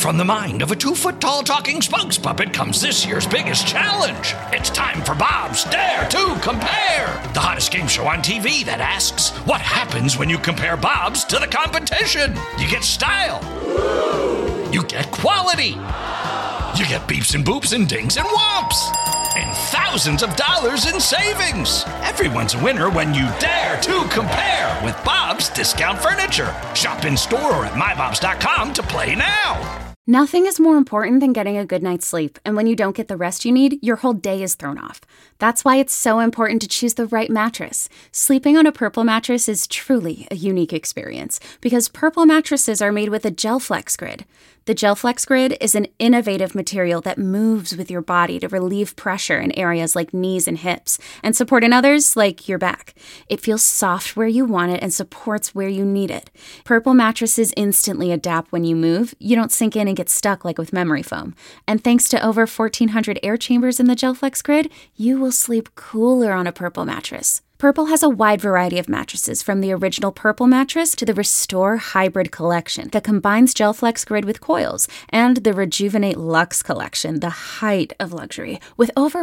From the mind of a 2-foot-tall talking spokes puppet comes this year's biggest challenge. It's time for Bob's Dare to Compare, the hottest game show on TV that asks, what happens when you compare Bob's to the competition? You get style. You get quality. You get beeps and boops and dings and whomps. And thousands of dollars in savings. Everyone's a winner when you dare to compare with Bob's Discount Furniture. Shop in store or at mybobs.com to play now. Nothing is more important than getting a good night's sleep, and when you don't get the rest you need, your whole day is thrown off. That's why it's so important to choose the right mattress. Sleeping on a Purple mattress is truly a unique experience, because Purple mattresses are made with a GelFlex Grid. The GelFlex Grid is an innovative material that moves with your body to relieve pressure in areas like knees and hips, and support in others like your back. It feels soft where you want it and supports where you need it. Purple mattresses instantly adapt when you move. You don't sink in and get stuck like with memory foam. And thanks to over 1,400 air chambers in the GelFlex Grid, you will sleep cooler on a Purple mattress. Purple has a wide variety of mattresses, from the original Purple mattress to the Restore Hybrid collection that combines GelFlex Grid with coils, and the Rejuvenate Luxe collection, the height of luxury, with over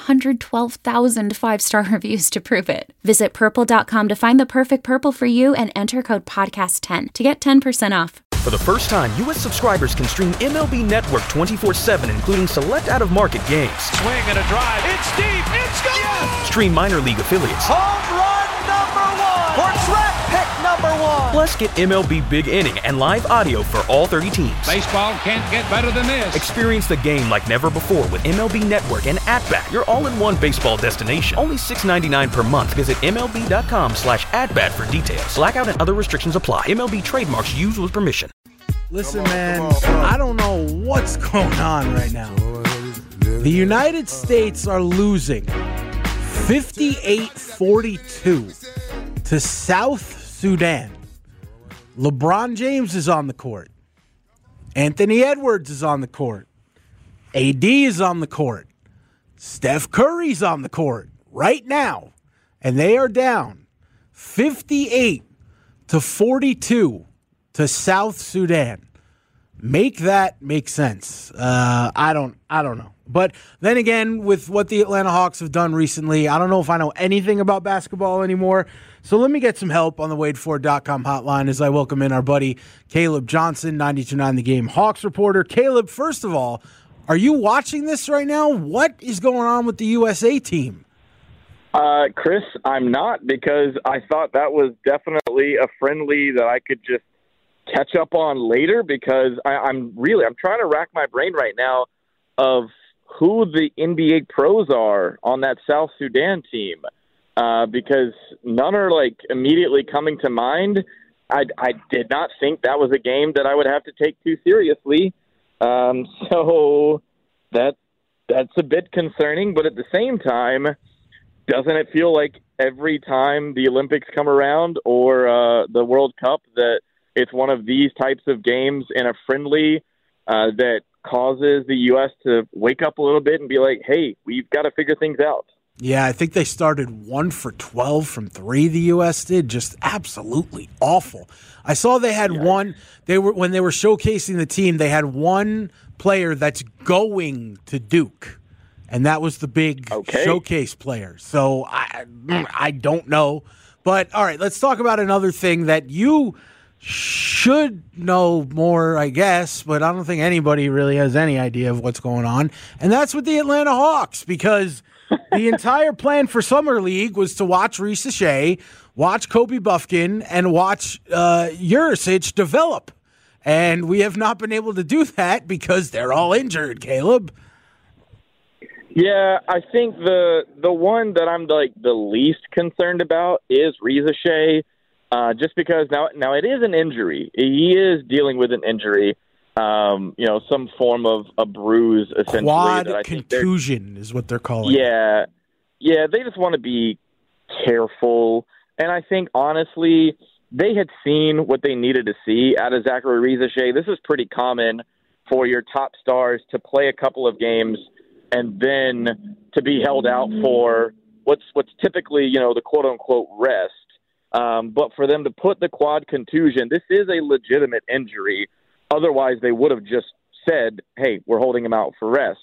112,000 five-star reviews to prove it. Visit purple.com to find the perfect Purple for you and enter code podcast10 to get 10% off. For the first time, U.S. subscribers can stream MLB Network 24/7, including select out-of-market games. Swing and a drive. It's deep. It's gone. Yes! Stream minor league affiliates. Home run number 1. Or draft pick number 1. Plus, get MLB Big Inning and live audio for all 30 teams. Baseball can't get better than this. Experience the game like never before with MLB Network and At-Bat, your all-in-one baseball destination. Only $6.99 per month. Visit MLB.com/AtBat for details. Blackout and other restrictions apply. MLB trademarks used with permission. Listen, man, I don't know what's going on right now. The United States are losing 58-42 to South Sudan. LeBron James is on the court. Anthony Edwards is on the court. AD is on the court. Steph Curry's on the court right now. And they are down 58-42 to South Sudan. Make that make sense. I don't know. But then again, with what the Atlanta Hawks have done recently, I don't know if I know anything about basketball anymore. So let me get some help on the WadeFord.com hotline as I welcome in our buddy Caleb Johnson, 92.9 The Game Hawks reporter. Caleb, first of all, are you watching this right now? What is going on with the USA team? Chris, I'm not, because I thought that was definitely a friendly that I could just catch up on later, because I'm trying to rack my brain right now of who the NBA pros are on that South Sudan team, because none are like immediately coming to mind. I did not think that was a game that I would have to take too seriously. So that's a bit concerning, but at the same time, doesn't it feel like every time the Olympics come around or the World Cup that it's one of these types of games in a friendly that causes the U.S. to wake up a little bit and be like, hey, we've got to figure things out? Yeah, I think they started 1 for 12 from 3, the U.S. did. Just absolutely awful. I saw they had one. When they were showcasing the team, they had one player that's going to Duke, and that was the big showcase player. So I don't know. But, all right, let's talk about another thing that you should know more, I guess, but I don't think anybody really has any idea of what's going on, and that's with the Atlanta Hawks, because the entire plan for Summer League was to watch Risa Shea, watch Kobe Buffkin, and watch Jurisic develop, and we have not been able to do that because they're all injured, Caleb. Yeah, I think the one that I'm like the least concerned about is Risa Shea. Just because now it is an injury. He is dealing with an injury, some form of a bruise, essentially. Quad contusion is what they're calling it. Yeah, they just want to be careful. And I think, honestly, they had seen what they needed to see out of Zachary Risa Shea. This is pretty common for your top stars to play a couple of games and then to be held out for what's typically, the quote-unquote rest. But for them to put the quad contusion, this is a legitimate injury. Otherwise, they would have just said, hey, we're holding him out for rest.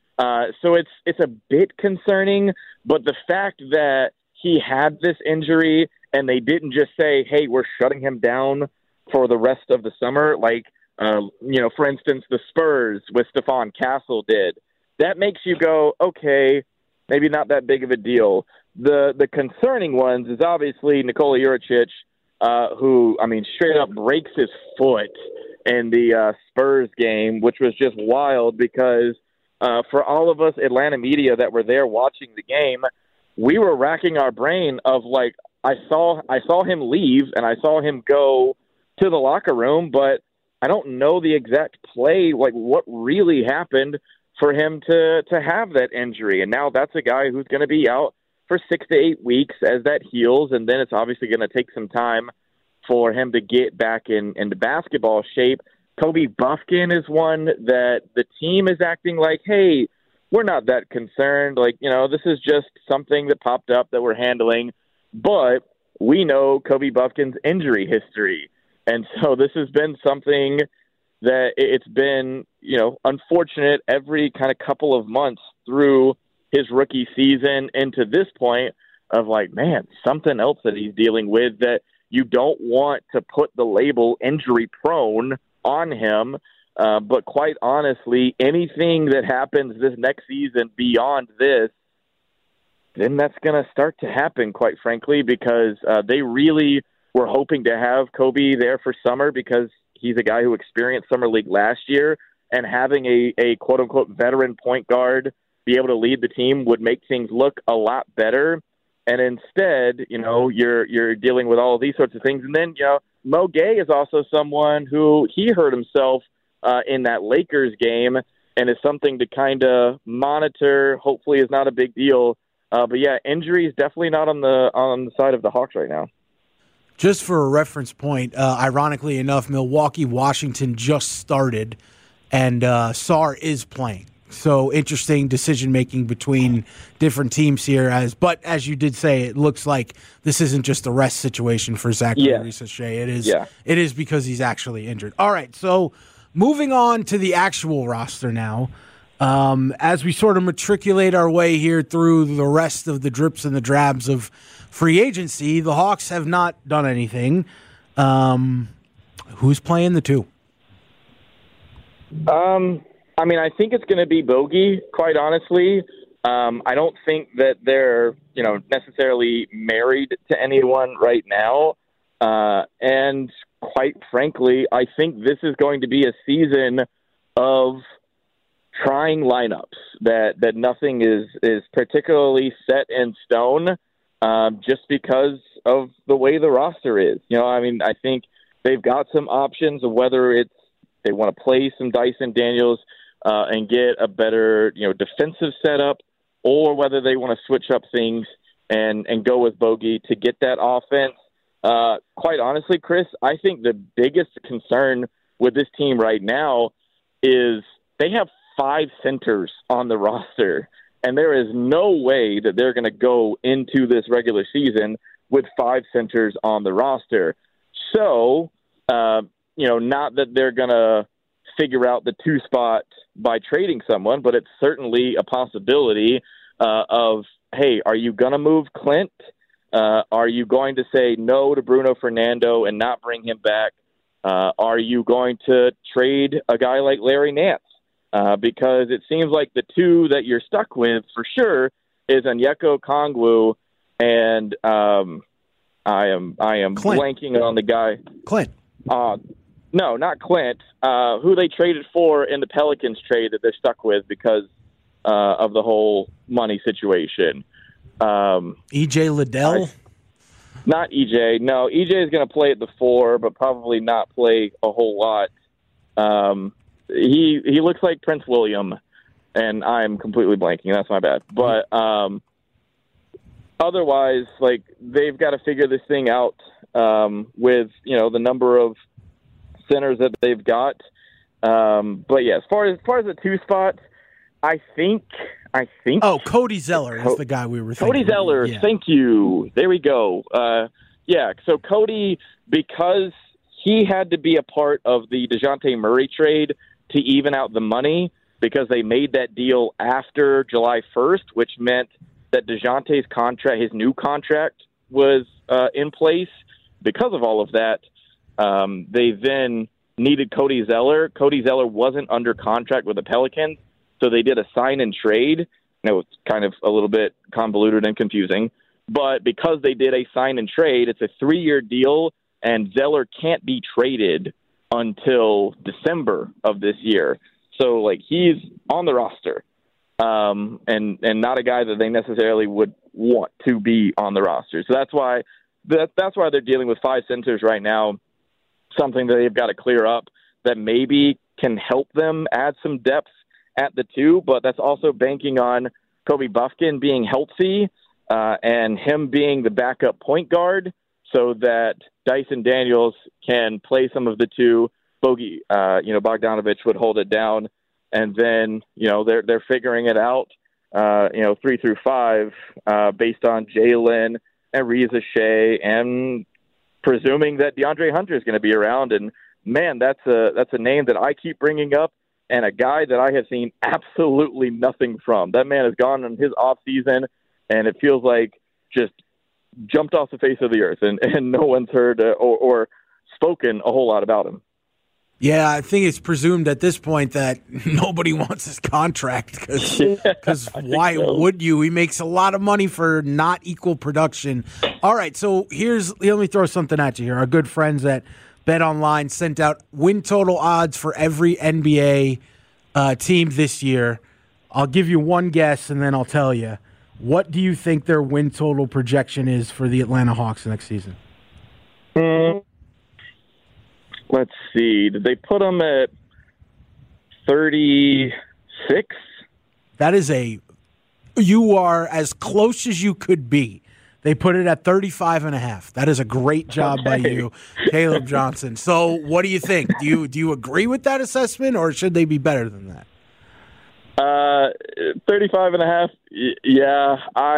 So it's a bit concerning, but the fact that he had this injury and they didn't just say, hey, we're shutting him down for the rest of the summer, like, for instance, the Spurs with Stephon Castle did, that makes you go, okay, maybe not that big of a deal. The concerning ones is obviously Nikola Juricic, who, straight up breaks his foot in the Spurs game, which was just wild because for all of us Atlanta media that were there watching the game, we were racking our brain of like, I saw him leave and I saw him go to the locker room, but I don't know the exact play, like what really happened for him to have that injury. And now that's a guy who's going to be out for 6 to 8 weeks as that heals, and then it's obviously going to take some time for him to get back into basketball shape. Kobe Buffkin is one that the team is acting like, hey, we're not that concerned. Like, this is just something that popped up that we're handling. But we know Kobe Buffkin's injury history. And so this has been something that it's been, unfortunate every kind of couple of months through his rookie season into this point of like, man, something else that he's dealing with that you don't want to put the label injury prone on him. But quite honestly, anything that happens this next season beyond this, then that's going to start to happen, quite frankly, because they really were hoping to have Kobe there for summer because he's a guy who experienced Summer League last year, and having a quote-unquote veteran point guard be able to lead the team would make things look a lot better. And instead, you're dealing with all of these sorts of things. And then, Mo Gay is also someone who he hurt himself in that Lakers game and is something to kind of monitor, hopefully is not a big deal. But yeah, injury is definitely not on the side of the Hawks right now. Just for a reference point, ironically enough, Milwaukee, Washington just started, and Sarr is playing. So interesting decision-making between different teams here. But as you did say, it looks like this isn't just a rest situation for Zachary Risacher. It is because he's actually injured. All right, so moving on to the actual roster now. As we sort of matriculate our way here through the rest of the drips and the drabs of free agency, the Hawks have not done anything. Who's playing the two? I think it's going to be Bogey, quite honestly. I don't think that they're, necessarily married to anyone right now. And quite frankly, I think this is going to be a season of trying lineups that nothing is particularly set in stone, just because of the way the roster is. I think they've got some options of whether it's they want to play some Dyson Daniels and get a better, defensive setup, or whether they want to switch up things and go with Bogey to get that offense. Quite honestly, Chris, I think the biggest concern with this team right now is they have 5 centers on the roster, and there is no way that they're going to go into this regular season with 5 centers on the roster. So, not that they're going to figure out the 2 spot by trading someone, but it's certainly a possibility of, hey, are you going to move Clint? Are you going to say no to Bruno Fernando and not bring him back? Are you going to trade a guy like Larry Nance? Because it seems like the 2 that you're stuck with for sure is Onyeka Okongwu and I am Clint. Blanking on the guy. Clint. No, not Clint. Who they traded for in the Pelicans trade that they're stuck with because of the whole money situation. E.J. Liddell? Not E.J. No, E.J. is going to play at the 4, but probably not play a whole lot. He looks like Prince William, and I'm completely blanking. That's my bad. But otherwise, like, they've got to figure this thing out with, the number of centers that they've got. But yeah, as far as the 2 spot, I think. Oh, Cody Zeller is the guy we were thinking. Cody Zeller, yeah. Thank you. There we go. So Cody, because he had to be a part of the DeJounte Murray trade to even out the money because they made that deal after July 1st, which meant that DeJounte's contract, his new contract, was in place. Because of all of that, they then needed Cody Zeller. Cody Zeller wasn't under contract with the Pelicans, so they did a sign and trade. It was kind of a little bit convoluted and confusing, but because they did a sign and trade, it's a 3-year deal, and Zeller can't be traded until December of this year. So, like, he's on the roster, and not a guy that they necessarily would want to be on the roster. So that's why they're dealing with 5 centers right now, something that they've got to clear up that maybe can help them add some depth at the 2, but that's also banking on Kobe Buffkin being healthy and him being the backup point guard so that Dyson Daniels can play some of the 2. Bogdanovich would hold it down, and then, they're figuring it out, 3 through 5 based on Jalen and Reza Shea, and presuming that DeAndre Hunter is going to be around. And man, that's a name that I keep bringing up, and a guy that I have seen absolutely nothing from. That man has gone in his off season, and it feels like just jumped off the face of the earth, and no one's heard or spoken a whole lot about him. Yeah, I think it's presumed at this point that nobody wants his contract because why would you? He makes a lot of money for not equal production. All right, so let me throw something at you here. Our good friends at BetOnline sent out win total odds for every NBA team this year. I'll give you one guess, and then I'll tell you. What do you think their win total projection is for the Atlanta Hawks next season? Let's see. Did they put them at 36? That is you are as close as you could be. They put it at 35.5. That is a great job by you, Caleb Johnson. So what do you think? Do you agree with that assessment, or should they be better than that? 35.5. Yeah,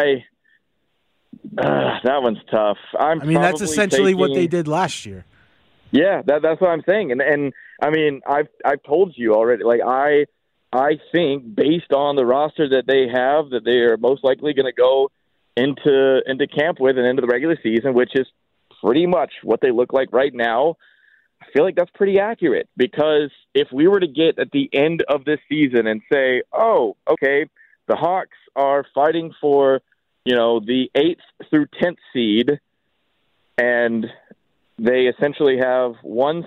that one's tough. That's essentially what they did last year. Yeah, that's what I'm saying, and I mean, I've told you already. Like, I think based on the roster that they have, that they are most likely going to go into camp with and into the regular season, which is pretty much what they look like right now. I feel like that's pretty accurate, because if we were to get at the end of this season and say, oh, okay, the Hawks are fighting for, the 8th through 10th seed, and they essentially have one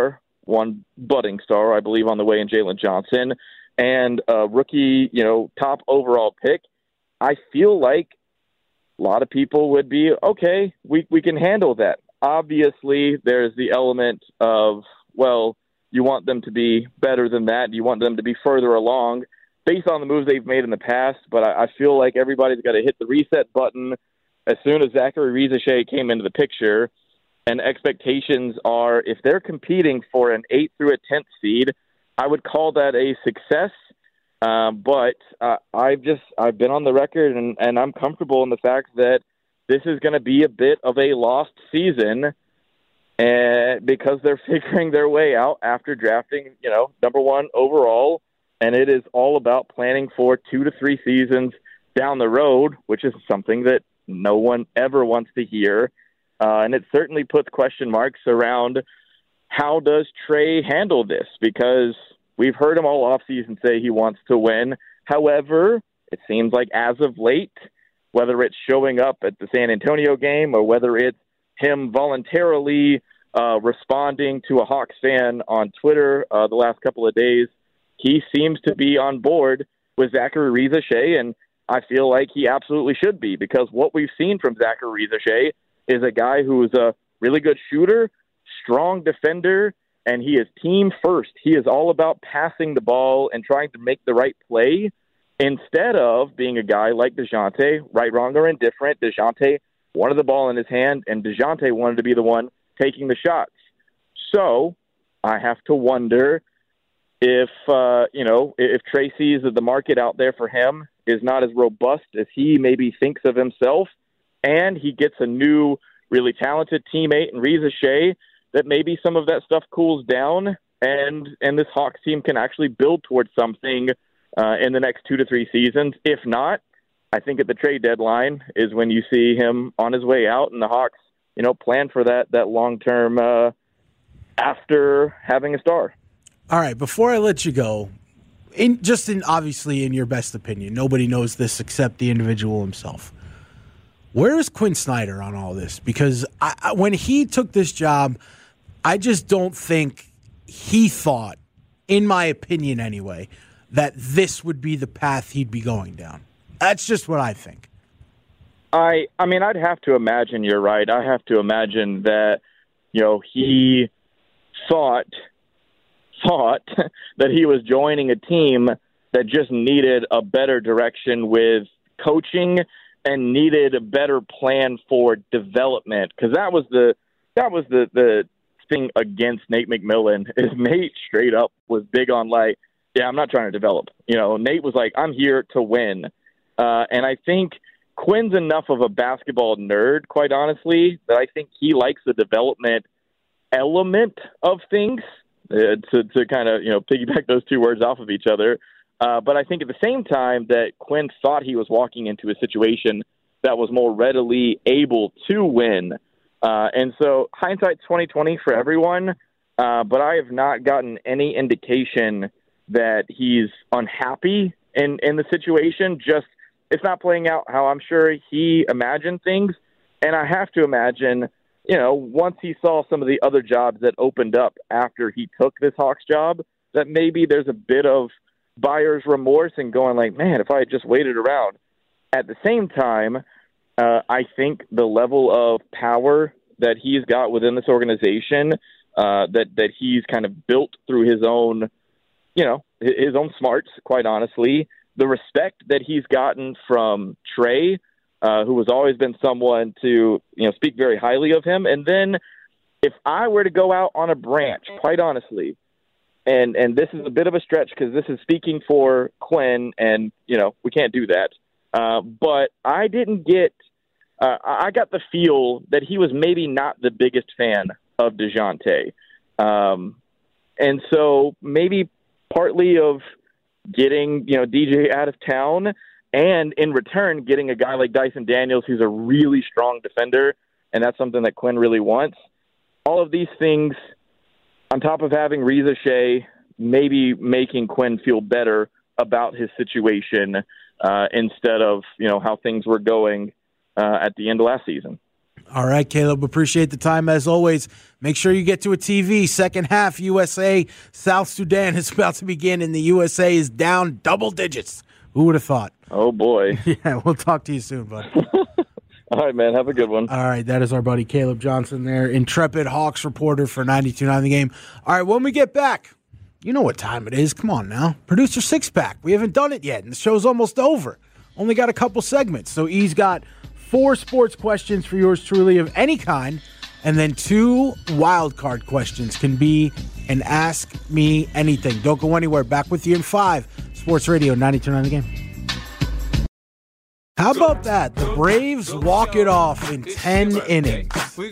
budding star, I believe, on the way in Jalen Johnson, and a rookie, top overall pick. I feel like a lot of people would be, okay, we can handle that. Obviously, there's the element of, well, you want them to be better than that. You want them to be further along based on the moves they've made in the past. But I feel like everybody's got to hit the reset button as soon as Zachary Reza-Shea came into the picture. And expectations are, if they're competing for an 8th through a 10th seed, I would call that a success. But I've been on the record, and I'm comfortable in the fact that this is going to be a bit of a lost season, because they're figuring their way out after drafting, number 1 overall, and it is all about planning for 2 to 3 seasons down the road, which is something that no one ever wants to hear. And it certainly puts question marks around how does Trey handle this, because we've heard him all offseason say he wants to win. However, it seems like as of late, whether it's showing up at the San Antonio game or whether it's him voluntarily responding to a Hawks fan on Twitter the last couple of days, he seems to be on board with Zachary Reza-Shea, and I feel like he absolutely should be, because what we've seen from Zachary Reza-Shea is a guy who is a really good shooter, strong defender, and he is team first. He is all about passing the ball and trying to make the right play instead of being a guy like DeJounte, right, wrong, or indifferent. DeJounte wanted the ball in his hand, and DeJounte wanted to be the one taking the shots. So I have to wonder if Trey sees that the market out there for him is not as robust as he maybe thinks of himself, and he gets a new, really talented teammate in Reza Shea, that maybe some of that stuff cools down, and this Hawks team can actually build towards something in the next 2 to 3 seasons. If not, I think at the trade deadline is when you see him on his way out, and the Hawks, plan for that long-term after having a star. All right, before I let you go, obviously in your best opinion, nobody knows this except the individual himself. Where is Quinn Snyder on all this? Because when he took this job, I just don't think he thought, in my opinion anyway, that this would be the path he'd be going down. That's just what I think. I mean, I'd have to imagine you're right. I have to imagine that, he thought that he was joining a team that just needed a better direction with coaching and needed a better plan for development. Because that was the thing against Nate McMillan, is Nate straight up was big on I'm not trying to develop. Nate was like, I'm here to win. And I think Quinn's enough of a basketball nerd, quite honestly, that I think he likes the development element of things, to kind of, piggyback those two words off of each other. But I think at the same time that Quinn thought he was walking into a situation that was more readily able to win. And so hindsight's 20/20 for everyone. But I have not gotten any indication that he's unhappy in the situation. Just, it's not playing out how I'm sure he imagined things. And I have to imagine, once he saw some of the other jobs that opened up after he took this Hawks job, that maybe there's a bit of buyer's remorse and going like, man, if I had just waited around. At the same time, I think the level of power that he's got within this organization, that he's kind of built through his own, his own smarts, quite honestly, the respect that he's gotten from Trey, who has always been someone to, speak very highly of him. And then if I were to go out on a branch, quite honestly, and this is a bit of a stretch because this is speaking for Quinn, and, we can't do that. But I didn't get I got the feel that he was maybe not the biggest fan of DeJounte. And so maybe partly of getting, DJ out of town, and in return getting a guy like Dyson Daniels, who's a really strong defender, and that's something that Quinn really wants. All of these things, on top of having Reza Shea, maybe making Quinn feel better about his situation instead of, how things were going at the end of last season. All right, Caleb, appreciate the time as always. Make sure you get to a TV. Second half, USA, South Sudan is about to begin, and the USA is down double digits. Who would have thought? Oh, boy. Yeah, we'll talk to you soon, bud. All right, man. Have a good one. All right, that is our buddy Caleb Johnson there, intrepid Hawks reporter for 92.9 The Game. All right, when we get back, you know what time it is. Come on now. Producer Six-Pack. We haven't done it yet, and the show's almost over. Only got a couple segments, so he's got 4 sports questions for yours truly of any kind, and then 2 wild card questions. Can be an Ask Me Anything. Don't go anywhere. Back with you in 5. Sports Radio 92.9 The Game. How about that? The Braves walk it off in 10 innings,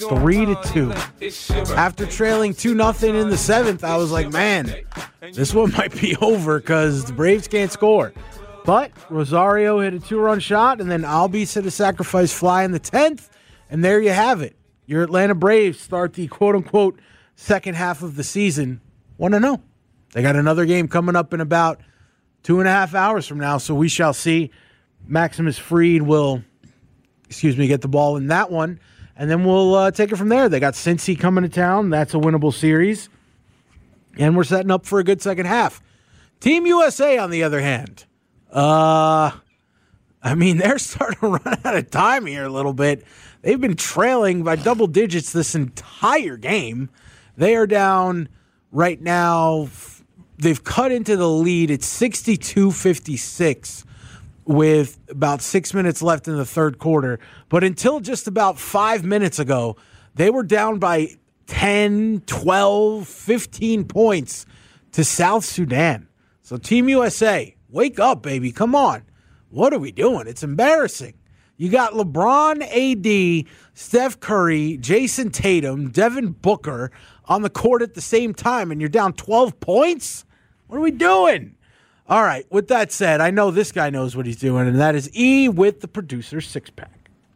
3-2. After trailing 2-0 in the 7th, I was like, man, this one might be over because the Braves can't score. But Rosario hit a 2-run shot, and then Albies hit a sacrifice fly in the 10th, and there you have it. Your Atlanta Braves start the quote-unquote second half of the season 1-0. They got another game coming up in about 2.5 hours from now, so we shall see. Maximus Fried will, get the ball in that one, and then we'll take it from there. They got Cincy coming to town. That's a winnable series, and we're setting up for a good second half. Team USA, on the other hand, they're starting to run out of time here a little bit. They've been trailing by double digits this entire game. They are down right now. They've cut into the lead. It's 62-56 with about 6 minutes left in the third quarter. But until just about 5 minutes ago, they were down by 10, 12, 15 points to South Sudan. So Team USA, wake up, baby. Come on. What are we doing? It's embarrassing. You got LeBron, AD, Steph Curry, Jason Tatum, Devin Booker on the court at the same time and you're down 12 points? What are we doing? All right, with that said, I know this guy knows what he's doing, and that is E with the producer's six-pack.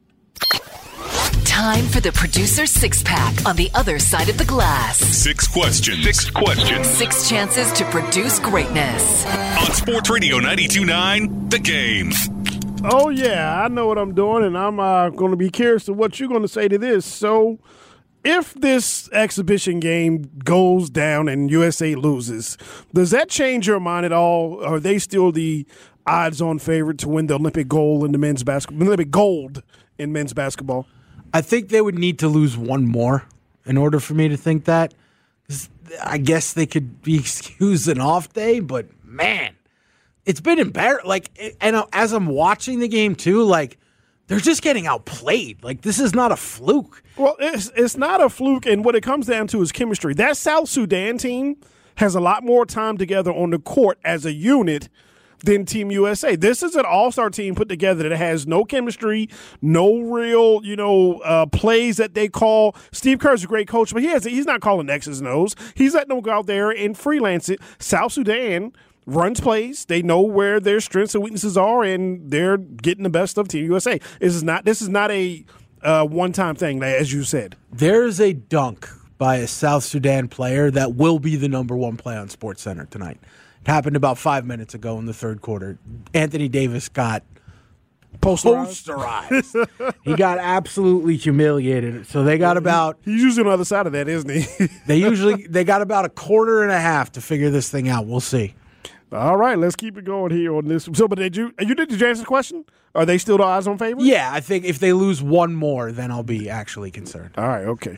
Time for the producer's six-pack on the other side of the glass. 6 questions. 6 chances to produce greatness. On Sports Radio 92.9, The Game. Oh, yeah, I know what I'm doing, and I'm going to be curious to what you're going to say to this. So, if this exhibition game goes down and USA loses, does that change your mind at all? Are they still the odds-on favorite to win the Olympic gold in the men's basketball? Olympic gold in men's basketball? I think they would need to lose one more in order for me to think that. I guess they could be excused an off day, but man, it's been embarrassing. Like, and as I'm watching the game too, like they're just getting outplayed. Like this is not a fluke. Well, it's not a fluke, and what it comes down to is chemistry. That South Sudan team has a lot more time together on the court as a unit than Team USA. This is an all-star team put together that has no chemistry, no real, plays that they call. Steve Kerr's a great coach, but he's not calling X's and O's. He's letting them go out there and freelance it. South Sudan runs plays. They know where their strengths and weaknesses are, and they're getting the best of Team USA. This is not a one-time thing, as you said. There's a dunk by a South Sudan player that will be the number one play on SportsCenter tonight. It happened about 5 minutes ago in the third quarter. Anthony Davis got posterized. He got absolutely humiliated. So they got about... He's usually on the other side of that, isn't he? they got about a quarter and a half to figure this thing out. We'll see. All right, let's keep it going here on this. So, but did you answer the question? Are they still the odds-on favorite? Yeah, I think if they lose one more, then I'll be actually concerned. All right, okay.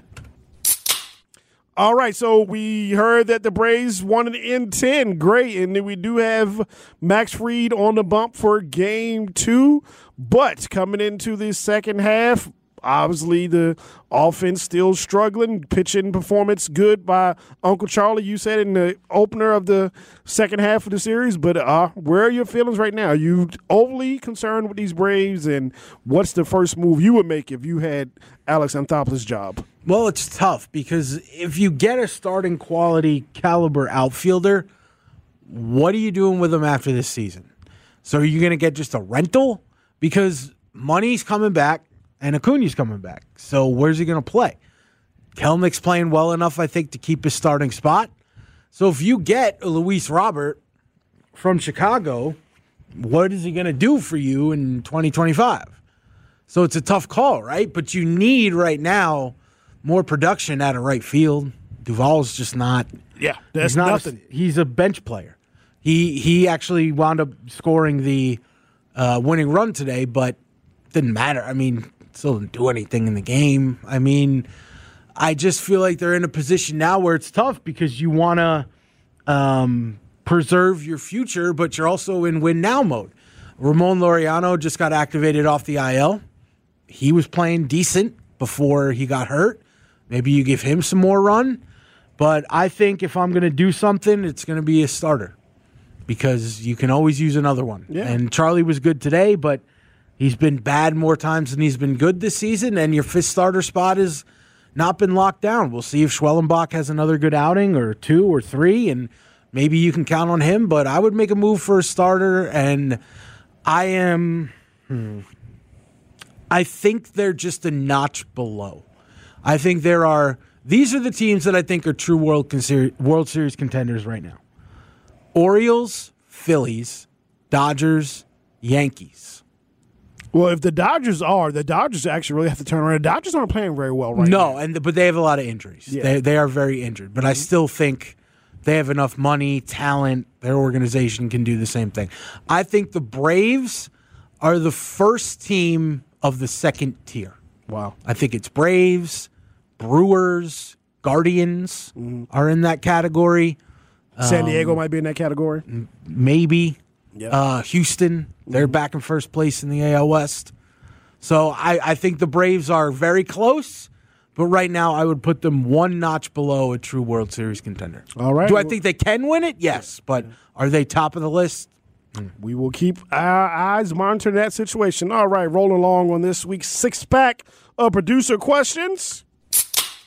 All right, so we heard that the Braves won in 10. Great, and then we do have Max Fried on the bump for Game 2. But coming into the second half, obviously the offense still struggling. Pitching performance good by Uncle Charlie, you said in the opener of the second half of the series. But where are your feelings right now? Are you overly concerned with these Braves, and what's the first move you would make if you had Alex Anthopoulos' job? Well, it's tough because if you get a starting quality caliber outfielder, what are you doing with him after this season? So are you going to get just a rental? Because money's coming back and Acuna's coming back. So where's he going to play? Kelnick's playing well enough, I think, to keep his starting spot. So if you get Luis Robert from Chicago, what is he going to do for you in 2025? So it's a tough call, right? But you need right now more production out of right field. Duvall's just not. Yeah, that's nothing. He's a bench player. He actually wound up scoring the winning run today, but didn't matter. I mean, still didn't do anything in the game. I mean, I just feel like they're in a position now where it's tough because you want to preserve your future, but you're also in win now mode. Ramon Laureano just got activated off the IL. He was playing decent before he got hurt. Maybe you give him some more run. But I think if I'm going to do something, it's going to be a starter because you can always use another one. Yeah. And Charlie was good today, but he's been bad more times than he's been good this season, and your fifth starter spot has not been locked down. We'll see if Schwellenbach has another good outing or 2 or 3, and maybe you can count on him. But I would make a move for a starter, and I think they're just a notch below. I think these are the teams that I think are true World Series contenders right now. Orioles, Phillies, Dodgers, Yankees. Well, if the Dodgers actually really have to turn around. The Dodgers aren't playing very well right now. No, but they have a lot of injuries. Yeah. They are very injured. But I still think they have enough money, talent. Their organization can do the same thing. I think the Braves are the first team of the second tier. Wow. I think it's Braves, Brewers, Guardians are in that category. San Diego might be in that category. Maybe. Yep. Houston, they're back in first place in the AL West. So I think the Braves are very close, but right now I would put them one notch below a true World Series contender. All right. Do I think they can win it? Yes, but are they top of the list? We will keep our eyes monitoring that situation. All right, rolling along on this week's six-pack of producer questions.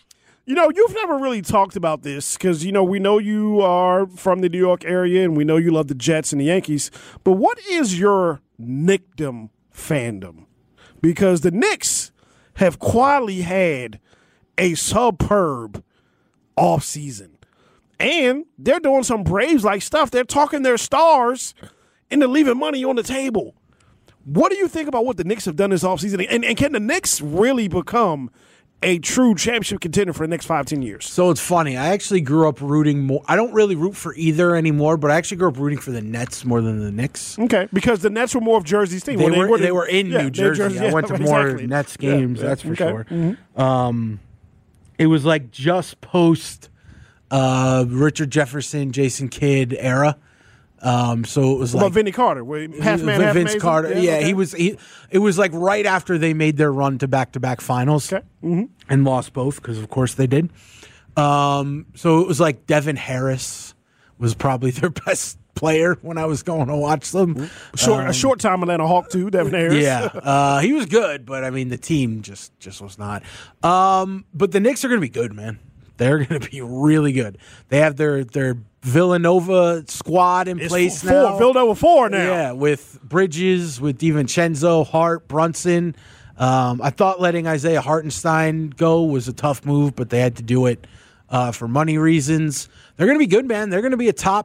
You've never really talked about this because, we know you are from the New York area and we know you love the Jets and the Yankees. But what is your Knickdom fandom? Because the Knicks have quietly had a superb offseason. And they're doing some Braves-like stuff. They're talking their stars into leaving money on the table. What do you think about what the Knicks have done this offseason? And can the Knicks really become a true championship contender for the next 5-10 years? So it's funny. I actually grew up rooting more. I don't really root for either anymore, but I actually grew up rooting for the Nets more than the Knicks. Okay, because the Nets were more of Jersey's team. They were in New Jersey. I went to more Nets games, that's for sure. Mm-hmm. It was like just post Richard Jefferson, Jason Kidd era. So it was like Vinny Carter, half man, half Vince amazing? Carter. Yeah, okay. It was like right after they made their run to back-to-back finals and lost both because of course they did. So it was like Devin Harris was probably their best player when I was going to watch them. A short time Atlanta Hawk too, Devin Harris. Yeah, he was good, but I mean the team just was not. But the Knicks are going to be good, man. They're going to be really good. They have their Villanova squad in place now. Villanova 4 now. Yeah, with Bridges, with DiVincenzo, Hart, Brunson. I thought letting Isaiah Hartenstein go was a tough move, but they had to do it for money reasons. They're going to be good, man. They're going to be a top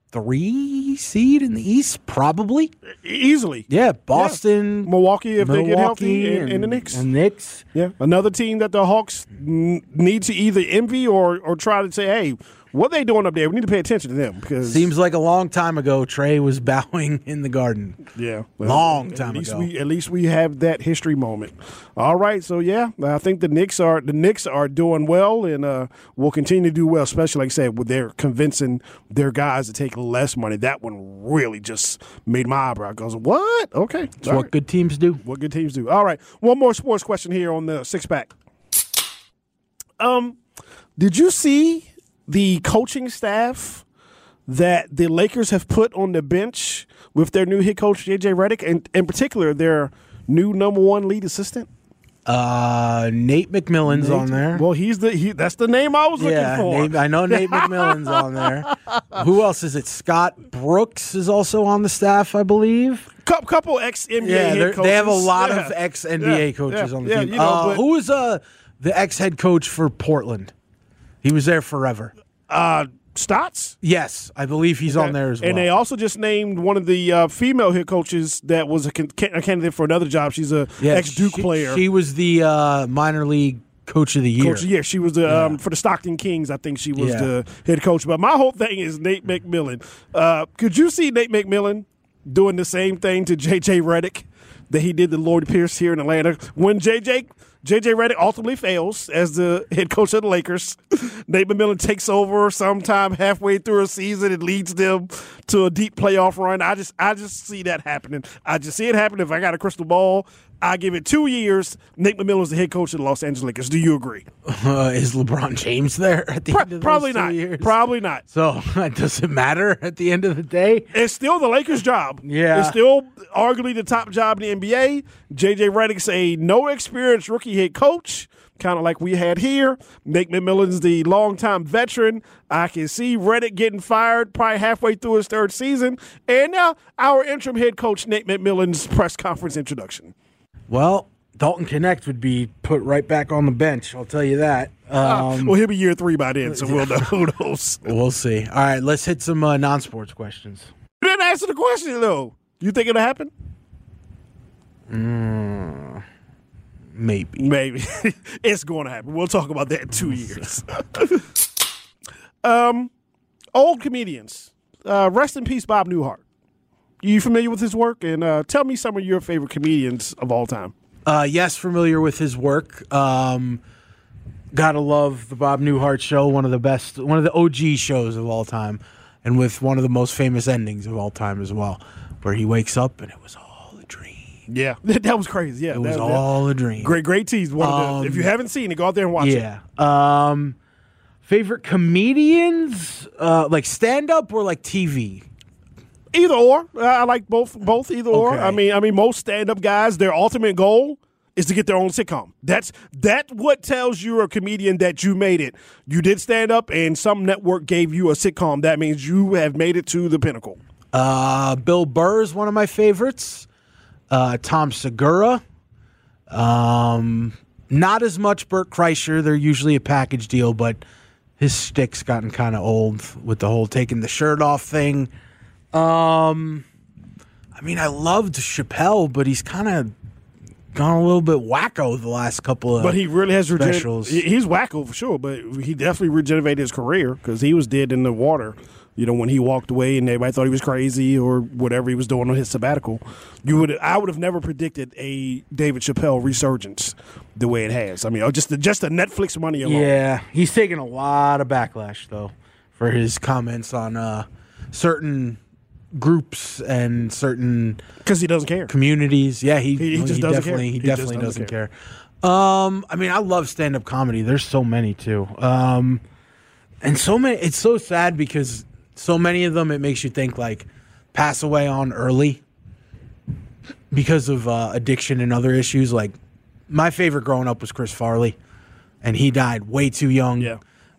3 seed in the East, probably. Easily. Yeah, Boston. Milwaukee, if they get healthy, and the Knicks. And Knicks. Yeah, another team that the Hawks need to either envy or try to say, hey, what they doing up there? We need to pay attention to them. Because seems like a long time ago, Trey was bowing in the Garden. Yeah. Long time ago. At least we have that history moment. All right, so yeah, I think the Knicks are doing well and will continue to do well, especially like I said, with their convincing their guys to take less money. That one really just made my eyebrow goes, what? Okay. That's what good teams do. What good teams do. All right. One more sports question here on the six pack. Did you see the coaching staff that the Lakers have put on the bench with their new head coach, J.J. Redick, and in particular, their new number 1 lead assistant? Nate McMillan's on there. Well, that's the name I was looking for. I know Nate McMillan's on there. Who else is it? Scott Brooks is also on the staff, I believe. Couple ex-NBA head coaches. They have a lot of ex-NBA coaches on the team. Who was the ex-head coach for Portland? He was there forever. Stotts? Yes, I believe he's on there as well. And they also just named one of the female head coaches that was a candidate for another job. She's a ex-Duke player. She was the minor league coach of the year. She was for the Stockton Kings. I think she was the head coach. But my whole thing is Nate McMillan. Could you see Nate McMillan doing the same thing to J.J. Redick that he did to Lloyd Pierce here in Atlanta when J.J. Redick ultimately fails as the head coach of the Lakers? Nate McMillan takes over sometime halfway through a season and leads them to a deep playoff run. I just see that happening. I just see it happen. If I got a crystal ball, I give it 2 years. Nate McMillan is the head coach of the Los Angeles Lakers. Do you agree? Is LeBron James there at the end of Probably those 2 not. years? Probably not. So does it matter at the end of the day? It's still the Lakers' job. Yeah. It's still arguably the top job in the NBA. J.J. Redick's a no-experience rookie head coach, kind of like we had here. Nate McMillan's the longtime veteran. I can see Redick getting fired probably halfway through his 3rd season. And now our interim head coach, Nate McMillan's press conference introduction. Well, Dalton Connect would be put right back on the bench. I'll tell you that. Well, he'll be year 3 by then, so we'll know. Who knows? We'll see. All right, let's hit some non-sports questions. You didn't answer the question, though. You think it'll happen? Maybe. It's going to happen. We'll talk about that in 2 years. Old comedians. Rest in peace, Bob Newhart. You familiar with his work? And tell me some of your favorite comedians of all time. Yes, familiar with his work. Gotta love the Bob Newhart Show, one of the OG shows of all time, and with one of the most famous endings of all time as well, where he wakes up and it was all a dream. Yeah, that was crazy. Yeah, it was all a dream. Great tease. If you haven't seen it, go out there and watch it. Yeah. Favorite comedians, like stand-up or like TV? Either or. I like both either or. Okay. I mean, most stand-up guys, their ultimate goal is to get their own sitcom. That's what tells you a comedian that you made it. You did stand up, and some network gave you a sitcom. That means you have made it to the pinnacle. Bill Burr is one of my favorites. Tom Segura. Not as much Bert Kreischer. They're usually a package deal, but his shtick's gotten kind of old with the whole taking the shirt off thing. I loved Chappelle, but he's kind of gone a little bit wacko the last couple of But he really has specials. He's wacko for sure, but he definitely regenerated his career because he was dead in the water. When he walked away and everybody thought he was crazy or whatever he was doing on his sabbatical, I would have never predicted a David Chappelle resurgence the way it has. I mean, just the Netflix money alone. Yeah, he's taking a lot of backlash though for his comments on certain groups and certain because he doesn't care communities. Yeah, he just doesn't care. He definitely doesn't care. I love stand-up comedy. There's so many too, and so many. It's so sad because so many of them, it makes you think like pass away on early because of addiction and other issues. Like my favorite growing up was Chris Farley, and he died way too young. Yeah.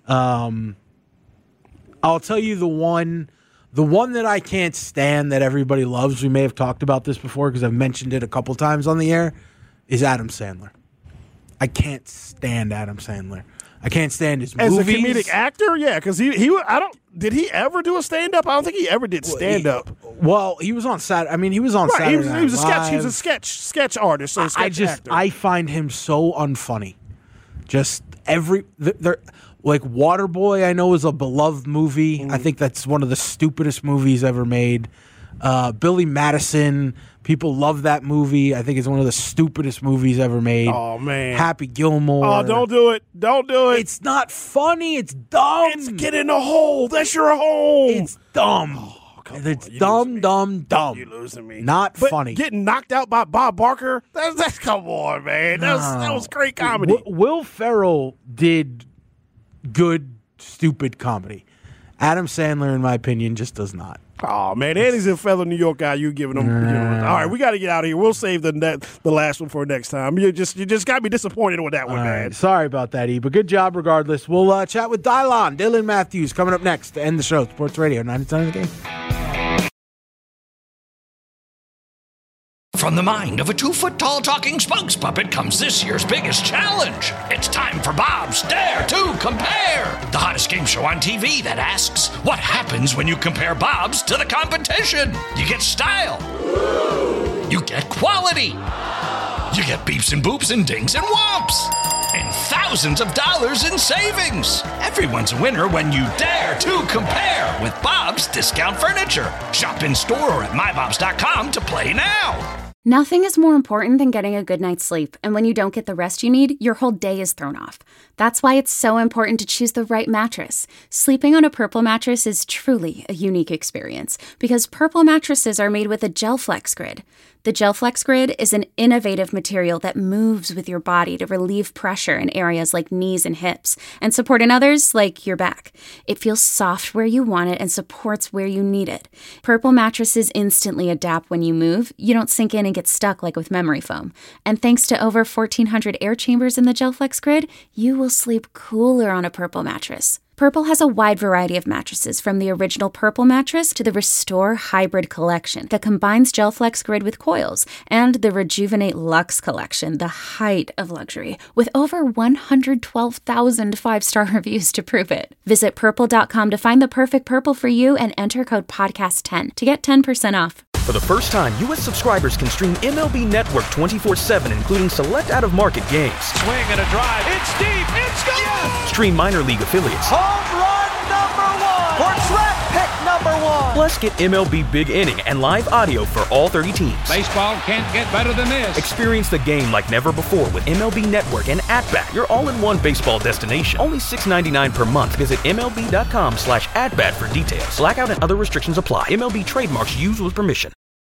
I'll tell you the one that I can't stand that everybody loves. We may have talked about this before because I've mentioned it a couple times on the air. Is Adam Sandler. I can't stand Adam Sandler. I can't stand his movies. As a comedic actor, yeah, because did he ever do a stand-up? I don't think he ever did stand-up. He was on Saturday. He was on right, Saturday Night he was a sketch. Live. He was a sketch artist. So actor. I find him so unfunny. Just like Waterboy, I know is a beloved movie. Mm-hmm. I think that's one of the stupidest movies ever made. Billy Madison, people love that movie. I think it's one of the stupidest movies ever made. Oh, man. Happy Gilmore. Oh, don't do it. Don't do it. It's not funny. It's dumb. It's get in the hole. That's your home. It's dumb. Oh, it's dumb. You're losing me. Not funny. Getting knocked out by Bob Barker, that's come on, man. That was great comedy. Will Ferrell did good, stupid comedy. Adam Sandler, in my opinion, just does not. Oh, man, Andy's a fellow New York guy. You giving him. All right, we got to get out of here. We'll save the last one for next time. You just got me disappointed with that one, man. Right. Sorry about that, E, but good job regardless. We'll chat with Dylan Matthews coming up next to end the show. Sports Radio 99 The Game. From the mind of a 2-foot-tall talking spokes puppet comes this year's biggest challenge. It's time for Bob's Dare to Compare, the hottest game show on TV that asks, what happens when you compare Bob's to the competition? You get style. You get quality. You get beeps and boops and dings and whomps. And thousands of dollars in savings. Everyone's a winner when you dare to compare with Bob's Discount Furniture. Shop in store or at mybobs.com to play now. Nothing is more important than getting a good night's sleep, and when you don't get the rest you need, your whole day is thrown off. That's why it's so important to choose the right mattress. Sleeping on a Purple mattress is truly a unique experience, because Purple mattresses are made with a GelFlex Grid. The GelFlex Grid is an innovative material that moves with your body to relieve pressure in areas like knees and hips, and support in others like your back. It feels soft where you want it and supports where you need it. Purple mattresses instantly adapt when you move. You don't sink in and get stuck like with memory foam. And thanks to over 1,400 air chambers in the GelFlex Grid, you will sleep cooler on a Purple mattress. Purple has a wide variety of mattresses, from the original Purple mattress to the Restore Hybrid collection that combines GelFlex Grid with coils, and the Rejuvenate Luxe collection, the height of luxury, with over 112,000 five-star reviews to prove it. Visit Purple.com to find the perfect Purple for you and enter code podcast10 to get 10% off. For the first time, U.S. subscribers can stream MLB Network 24/7, including select out-of-market games. Swing and a drive. It's deep. It's gone. Yes. Stream minor league affiliates. Home run number 1. Or draft pick number 1. Plus, get MLB Big Inning and live audio for all 30 teams. Baseball can't get better than this. Experience the game like never before with MLB Network and At-Bat, your all-in-one baseball destination. Only $6.99 per month. Visit MLB.com/AtBat for details. Blackout and other restrictions apply. MLB trademarks used with permission.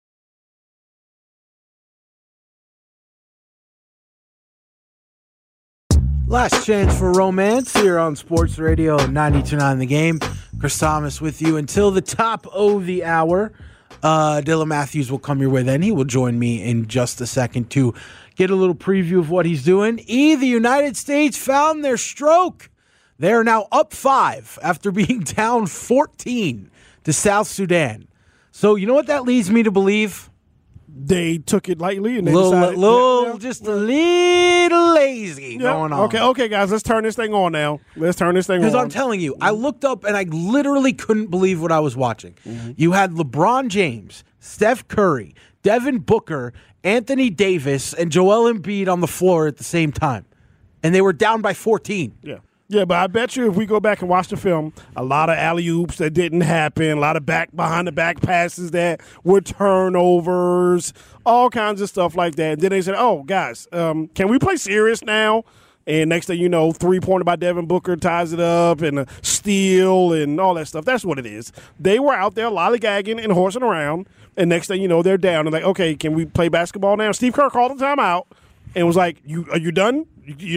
Last chance for romance here on Sports Radio 92.9 The Game. Chris Thomas with you until the top of the hour. Dylan Matthews will come your way then. He will join me in just a second to get a little preview of what he's doing. The United States found their stroke. They are now up 5 after being down 14 to South Sudan. So you know what that leads me to believe? They took it lightly and they decided just a little lazy going on. Okay, guys, let's turn this thing on now. Because I'm telling you, I looked up and I literally couldn't believe what I was watching. Mm-hmm. You had LeBron James, Steph Curry, Devin Booker, Anthony Davis, and Joel Embiid on the floor at the same time. And they were down by 14. Yeah. Yeah, but I bet you if we go back and watch the film, a lot of alley-oops that didn't happen, a lot of behind-the-back passes that were turnovers, all kinds of stuff like that. And then they said, oh, guys, can we play serious now? And next thing you know, 3-pointer by Devin Booker ties it up and a steal and all that stuff. That's what it is. They were out there lollygagging and horsing around, and next thing you know, they're down. And like, okay, can we play basketball now? Steve Kerr called the timeout and was like, are you done?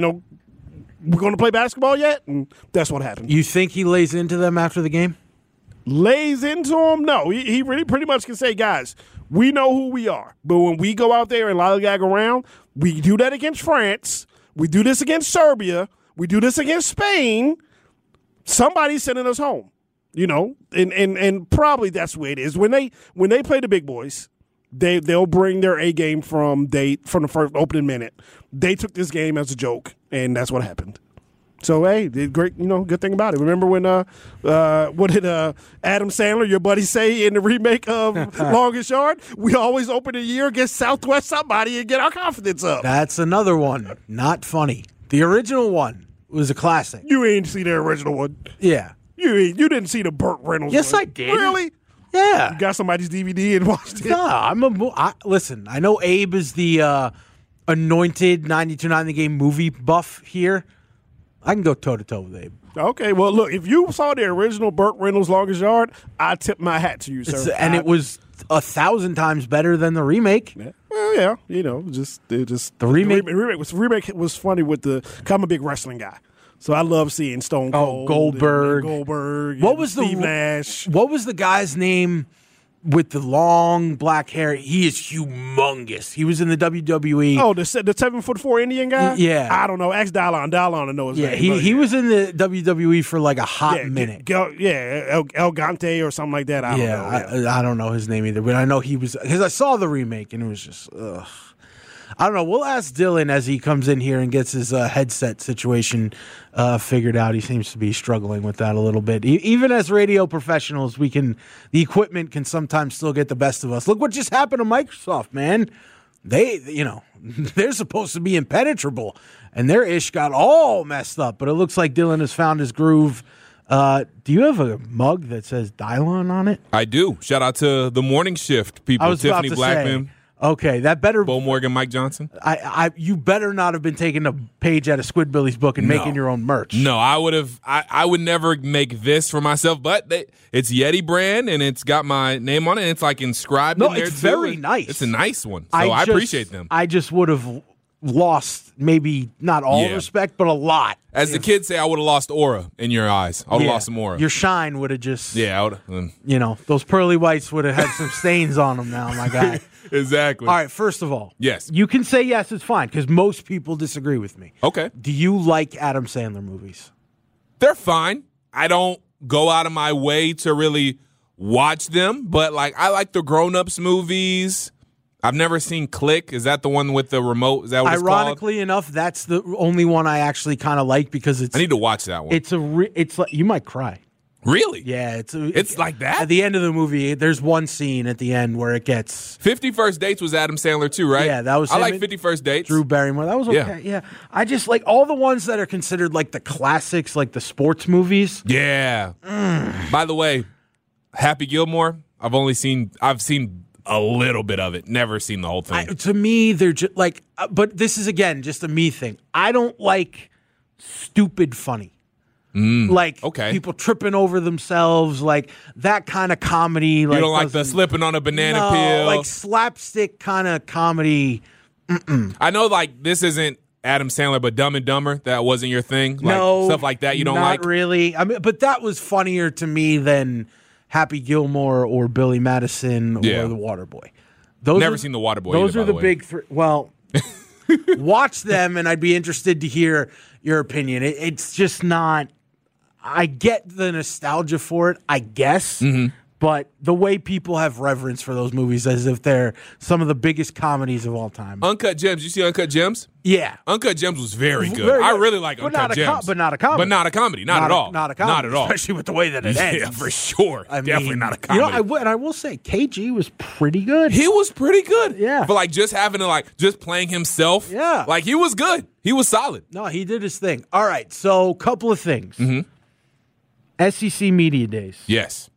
We're going to play basketball yet? And that's what happened. You think he lays into them after the game? Lays into them? No. He really pretty much can say, guys, we know who we are. But when we go out there and lollygag around, we do that against France. We do this against Serbia. We do this against Spain. Somebody's sending us home. And probably that's the way it is. When they play the big boys, they'll bring their A game from the first opening minute. They took this game as a joke, and that's what happened. So hey, great, good thing about it. Remember when what did Adam Sandler, your buddy, say in the remake of Longest Yard? We always open the year against Southwest somebody and get our confidence up. That's another one. Not funny. The original one was a classic. You ain't see the original one. Yeah. You didn't see the Burt Reynolds Yes, one. I did. Really? Yeah. You got somebody's DVD and watched it? No, listen, I know Abe is the anointed 92.9 The Game movie buff here. I can go toe-to-toe with Abe. Okay, well, look, if you saw the original Burt Reynolds Longest Yard, I tip my hat to you, sir. And it was 1,000 times better than the remake. Yeah. Well, yeah, just the remake. The remake was funny with I'm a big wrestling guy. So I love seeing Stone Cold, Goldberg. What was Steve Nash? What was the guy's name with the long black hair? He is humongous. He was in the WWE. Oh, the 7'4" Indian guy. Yeah, I don't know. Ask Dallon. Dallon to know his name. Yeah, he was in the WWE for like a hot minute. El Gante or something like that. I don't know. I don't know his name either, but I know he was because I saw the remake and it was just ugh. I don't know. We'll ask Dylan as he comes in here and gets his headset situation figured out. He seems to be struggling with that a little bit. Even as radio professionals, the equipment can sometimes still get the best of us. Look what just happened to Microsoft, man. They're supposed to be impenetrable, and their ish got all messed up. But it looks like Dylan has found his groove. Do you have a mug that says Dylon on it? I do. Shout out to the morning shift people. I was Tiffany about to Blackman. Say, okay, that better. Bo Morgan, Mike Johnson. You better not have been taking a page out of Squidbilly's book and making your own merch. No, I would have. I would never make this for myself. But it's Yeti brand and it's got my name on it. And it's like inscribed in there it's too. very nice. It's a nice one. So I appreciate them. I just would have lost maybe not all respect, but a lot. As the kids say, I would have lost aura in your eyes. I would have lost some aura. Your shine would have just. Yeah, I would have. Those pearly whites would have had some stains on them now, my guy. Exactly. All right, first of all. Yes. You can say yes, it's fine, because most people disagree with me. Okay. Do you like Adam Sandler movies? They're fine. I don't go out of my way to really watch them, but I like the Grown-Ups movies. I've never seen Click. Is that the one with the remote? Is that what it's called? Ironically enough, that's the only one I actually kind of like because it's. I need to watch that one. It's like you might cry. Really? Yeah, it's like that. At the end of the movie, there's one scene at the end where it gets 50 First Dates was Adam Sandler too, right? Yeah, that was. I like 50 First Dates. Drew Barrymore. That was okay. Yeah. I just like all the ones that are considered like the classics, like the sports movies. Yeah. By the way, Happy Gilmore. I've seen a little bit of it. Never seen the whole thing. To me, they're just like. But this is again just a me thing. I don't like stupid funny. People tripping over themselves, like that kind of comedy. You don't like the slipping on a banana peel? Like slapstick kind of comedy. I know this isn't Adam Sandler, but Dumb and Dumber, that wasn't your thing? No. Stuff like that you don't like? Not really. I mean, but that was funnier to me than Happy Gilmore or Billy Madison or The Waterboy. Never seen The Waterboy. Those are the big three. Well, Watch them, and I'd be interested to hear your opinion. It's just not. I get the nostalgia for it, I guess. But the way people have reverence for those movies as if they're some of the biggest comedies of all time. Uncut Gems. You see Uncut Gems? Yeah. Uncut Gems was very good. I really like Uncut Gems. But not a comedy. But not a comedy. Not at all. Not a comedy. Not at all. Especially with the way that it ends. Yeah, for sure. Definitely not a comedy. I will say, KG was pretty good. He was pretty good. Yeah. For just having to just playing himself. Yeah. He was good. He was solid. No, he did his thing. All right. So, couple of things. SEC Media Days. Yes.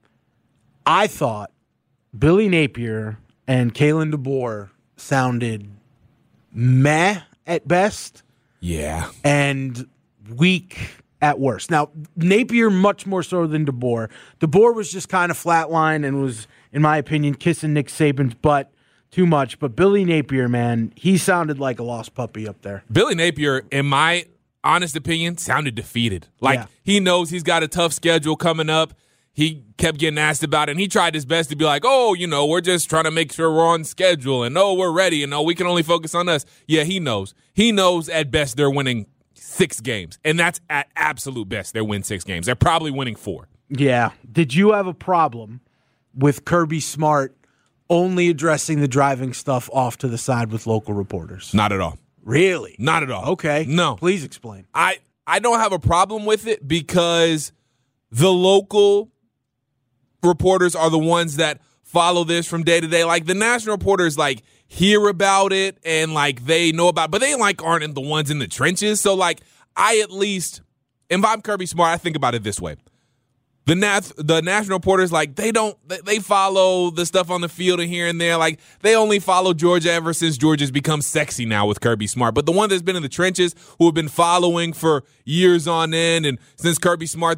I thought Billy Napier and Kalen DeBoer sounded meh at best. Yeah. And weak at worst. Now, Napier much more so than DeBoer. DeBoer was just kind of flatline and was, in my opinion, kissing Nick Saban's butt too much. But Billy Napier, man, he sounded like a lost puppy up there. Billy Napier, in my honest opinion, sounded defeated. He knows he's got a tough schedule coming up. He kept getting asked about it, and he tried his best to be like, we're just trying to make sure we're on schedule, and we're ready, and we can only focus on us. Yeah, he knows. He knows at best they're winning 6 games, and that's at absolute best. They win 6 games. They're probably winning 4. Yeah. Did you have a problem with Kirby Smart only addressing the driving stuff off to the side with local reporters? Not at all. Really? Not at all. Okay. No. Please explain. I don't have a problem with it because the local reporters are the ones that follow this from day to day. The national reporters hear about it and they know about it, but they aren't the ones in the trenches. So I at least, if I'm Kirby Smart, I think about it this way. The national reporters, they follow the stuff on the field and here and there. They only follow Georgia ever since Georgia's become sexy now with Kirby Smart. But the one that's been in the trenches, who have been following for years on end, and since Kirby Smart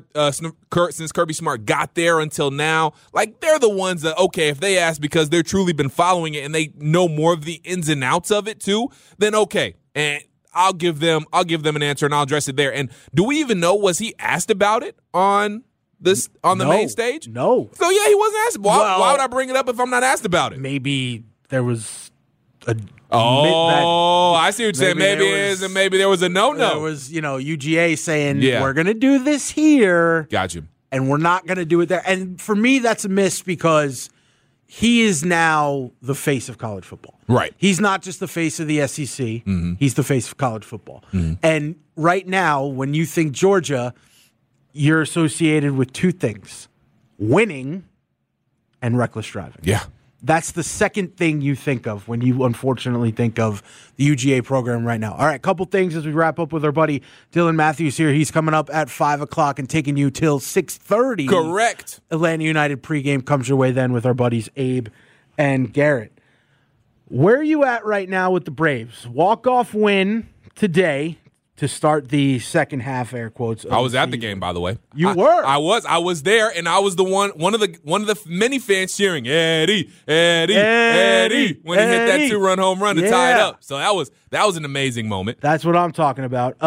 got there until now, they're the ones that, okay, if they ask because they're truly been following it and they know more of the ins and outs of it too, then okay. And I'll give them an answer and I'll address it there. And do we even know, was he asked about it on the main stage? No. So yeah, he wasn't asked. Why would I bring it up if I'm not asked about it? Maybe there was a. I see what you're saying. Maybe there was a no-no. There was, UGA saying, we're going to do this here. Got you. And we're not going to do it there. And for me, that's a miss because he is now the face of college football. Right. He's not just the face of the SEC. Mm-hmm. He's the face of college football. Mm-hmm. And right now, when you think Georgia, you're associated with 2 things: winning and reckless driving. Yeah. That's the second thing you think of when you unfortunately think of the UGA program right now. All right, couple things as we wrap up with our buddy Dylan Matthews here. He's coming up at 5 o'clock and taking you till 6:30. Correct. Atlanta United pregame comes your way then with our buddies Abe and Garrett. Where are you at right now with the Braves? Walk-off win today to start the second half, air quotes. I was at the game, by the way. You were? I was there, and I was the one of the many fans cheering Eddie when he hit that 2-run home run to tie it up. So that was an amazing moment. That's what I'm talking about.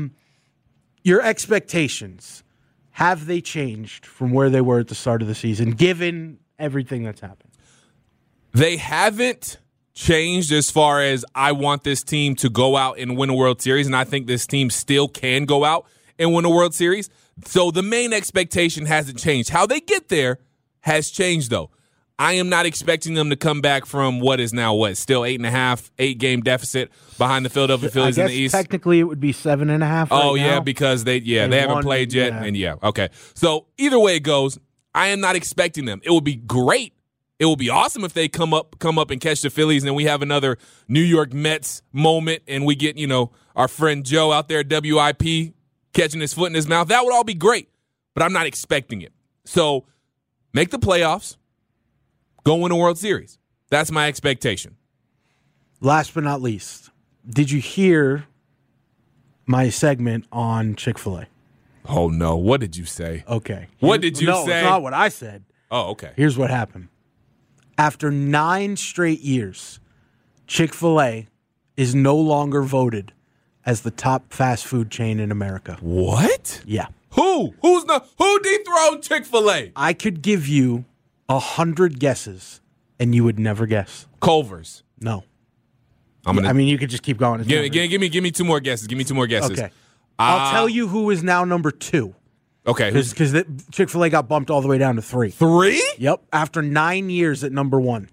Your expectations, have they changed from where they were at the start of the season, given everything that's happened? They haven't changed as far as I want this team to go out and win a World Series, and I think this team still can go out and win a World Series. So the main expectation hasn't changed. How they get there has changed, though. I am not expecting them to come back from what is now still 8.5-game deficit behind the Philadelphia Phillies in the East. Technically, it would be 7.5. Oh yeah, because they haven't played yet, and okay. So either way it goes, I am not expecting them. It would be great. It will be awesome if they come up and catch the Phillies, and then we have another New York Mets moment, and we get, our friend Joe out there at WIP catching his foot in his mouth. That would all be great, but I'm not expecting it. So make the playoffs, go win a World Series. That's my expectation. Last but not least, did you hear my segment on Chick-fil-A? Oh, no. What did you say? Okay. What did you say? No, it's not what I said. Oh, okay. Here's what happened. After 9 straight years, Chick-fil-A is no longer voted as the top fast food chain in America. What? Yeah. Who dethroned Chick-fil-A? I could give you 100 guesses, and you would never guess. Culver's. No. You could just keep going. Give me 2 more guesses. Give me 2 more guesses. Okay. I'll tell you who is now number 2. Okay. Because Chick-fil-A got bumped all the way down to 3. 3? Yep. After 9 years at number 1.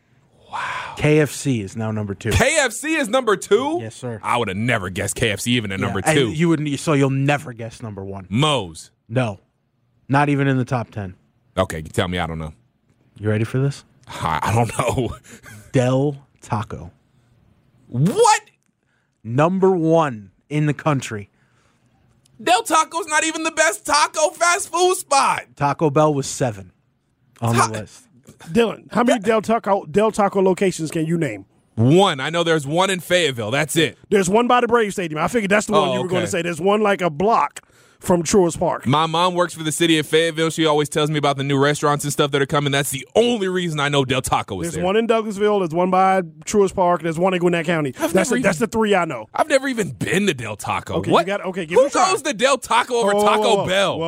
Wow. KFC is now number 2. KFC is number 2? Yes, sir. I would have never guessed KFC even at number 2. So you'll never guess number 1. Moe's. No. Not even in the top 10. Okay, tell me I don't know. You ready for this? I don't know. Del Taco. What? Number 1 in the country. Del Taco's not even the best taco fast food spot. Taco Bell was 7 on the list. Dylan, how many Del Taco locations can you name? 1. I know there's 1 in Fayetteville. That's it. There's one by the Braves Stadium. I figured that's the one you were going to say. There's one like a block from Truist Park. My mom works for the city of Fayetteville. She always tells me about the new restaurants and stuff that are coming. That's the only reason I know Del Taco is there. There's one in Douglasville. There's one by Truist Park. There's one in Gwinnett County. That's the 3 I know. I've never even been to Del Taco. Okay, what? Give Who it a try. goes to Del Taco over Taco Bell?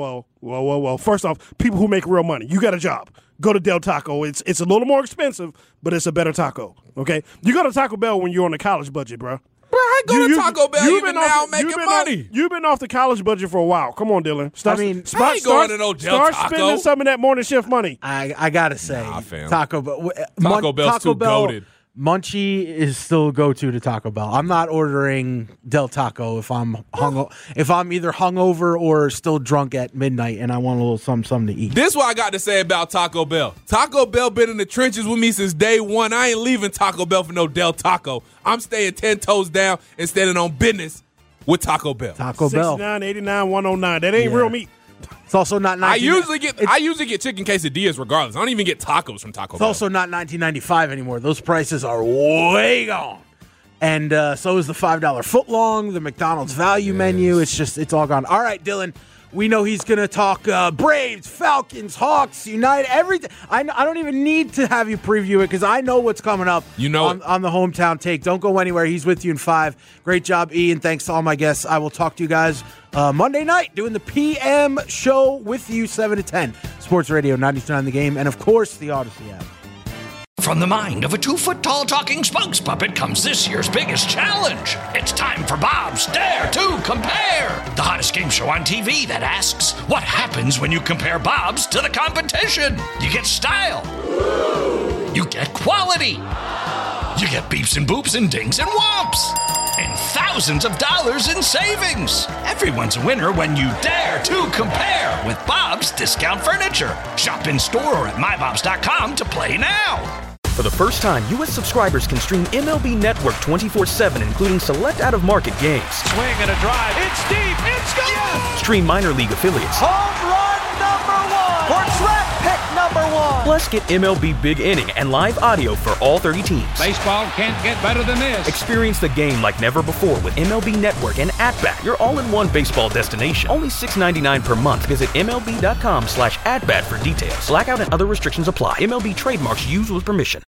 Whoa. First off, people who make real money. You got a job. Go to Del Taco. It's a little more expensive, but it's a better taco. Okay? You go to Taco Bell when you're on a college budget, bro. I go to Taco Bell even now making money. You've been off the college budget for a while. Come on, Dylan. I ain't going to no Del Taco. Start spending some of that morning shift money. I got to say, Taco Bell's too goated. Munchie is still go-to to Taco Bell. I'm not ordering Del Taco if I'm either hungover or still drunk at midnight and I want a little something to eat. This is what I got to say about Taco Bell. Taco Bell been in the trenches with me since day 1. I ain't leaving Taco Bell for no Del Taco. I'm staying 10 toes down and standing on business with Taco Bell. Taco Bell. 69, 89, 109. That ain't real meat. It's also not 19. I usually get chicken quesadillas regardless. I don't even get tacos from Taco Bell. It's also not 1995 anymore. Those prices are way gone. And so is the $5 footlong, the McDonald's value menu. It's all gone. All right, Dylan. We know he's going to talk Braves, Falcons, Hawks, United, everything. I don't even need to have you preview it because I know what's coming up on the Hometown Take. Don't go anywhere. He's with you in 5. Great job, Ian. Thanks to all my guests. I will talk to you guys Monday night doing the PM show with you 7 to 10. Sports Radio 92.9 The Game and, of course, the Odyssey app. From the mind of a 2-foot-tall talking spokes puppet comes this year's biggest challenge. It's time for Bob's Dare to Compare, the hottest game show on TV that asks, what happens when you compare Bob's to the competition? You get style. You get quality. You get beeps and boops and dings and whomps. And thousands of dollars in savings. Everyone's a winner when you dare to compare with Bob's Discount Furniture. Shop in store or at mybobs.com to play now. For the first time, U.S. subscribers can stream MLB Network 24/7, including select out-of-market games. Swing and a drive. It's deep. It's gone. Yes. Stream minor league affiliates. Home run number 1. Or draft pick number 1. Plus, get MLB Big Inning and live audio for all 30 teams. Baseball can't get better than this. Experience the game like never before with MLB Network and At-Bat, your all-in-one baseball destination. Only $6.99 per month. Visit MLB.com/AtBat for details. Blackout and other restrictions apply. MLB trademarks used with permission.